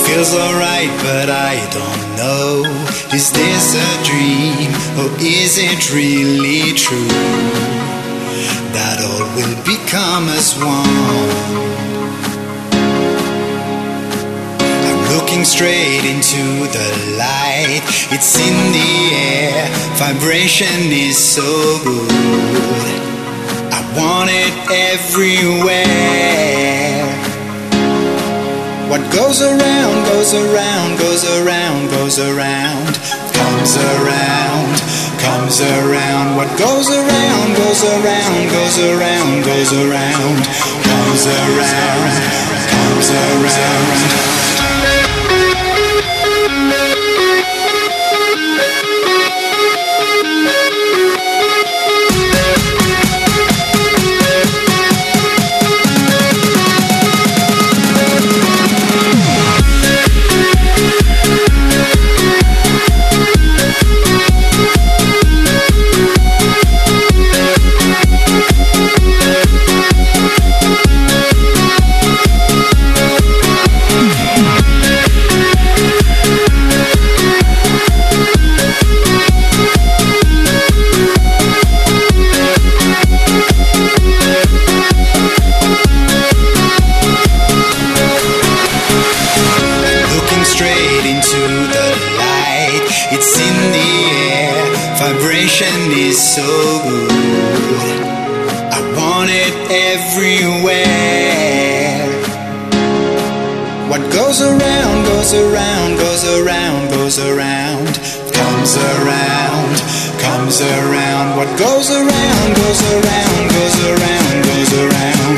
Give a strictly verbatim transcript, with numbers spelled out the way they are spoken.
Feels alright, but I don't know. Is this a dream, or is it really true that all will become as one? I'm looking straight into the light. It's in the air, vibration is so good. I want it everywhere. What goes around, goes around, goes around, goes around, comes around, comes around. What goes around, goes around, goes around, goes around, comes around, comes around. It's in the air, vibration is so good. I want it everywhere. What goes around, goes around, goes around, goes around, comes around, comes around. What goes around, goes around, goes around, goes around,